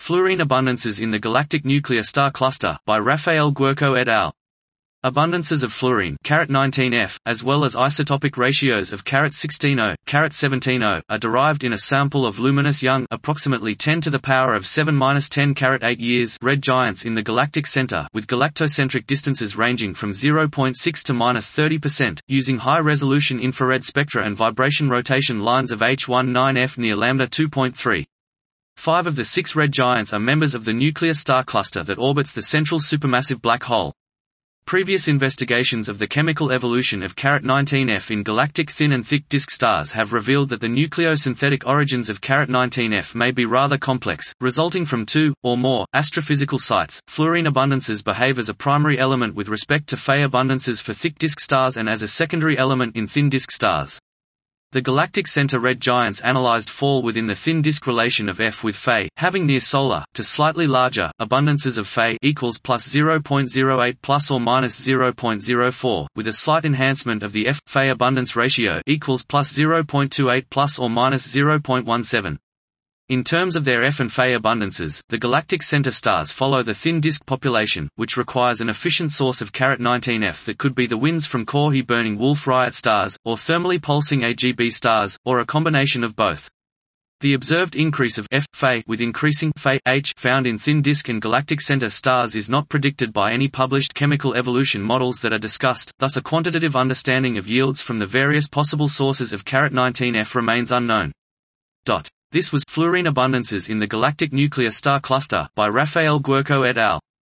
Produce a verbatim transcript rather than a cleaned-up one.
Fluorine abundances in the galactic nuclear star cluster, by Rafael Guerco et al. Abundances of fluorine nineteen F, as well as isotopic ratios of sixteen O, seventeen O, are derived in a sample of luminous young, approximately ten to the power of seven minus ten eight years red giants in the galactic center, with galactocentric distances ranging from zero point six to minus thirty percent, using high-resolution infrared spectra and vibration rotation lines of H nineteen F near lambda two point three. Five of the six red giants are members of the nuclear star cluster that orbits the central supermassive black hole. Previous investigations of the chemical evolution of nineteen F in galactic thin and thick disk stars have revealed that the nucleosynthetic origins of nineteen F may be rather complex, resulting from two, or more, astrophysical sites. Fluorine abundances behave as a primary element with respect to Fe abundances for thick disk stars and as a secondary element in thin disk stars. The galactic center red giants analyzed fall within the thin disk relation of F with Fe, having near solar, to slightly larger, abundances of Fe equals plus zero point zero eight plus or minus zero point zero four, with a slight enhancement of the F Fe abundance ratio equals plus zero point two eight plus or minus zero point one seven. In terms of their F and Fe abundances, the galactic center stars follow the thin disk population, which requires an efficient source of nineteen F that could be the winds from core-heat burning Wolf-Rayet stars, or thermally pulsing A G B stars, or a combination of both. The observed increase of F Fe with increasing Fe H found in thin disk and galactic center stars is not predicted by any published chemical evolution models that are discussed, thus a quantitative understanding of yields from the various possible sources of nineteen F remains unknown. This was Fluorine abundances in the galactic nuclear star cluster by Rafael Guerco et al.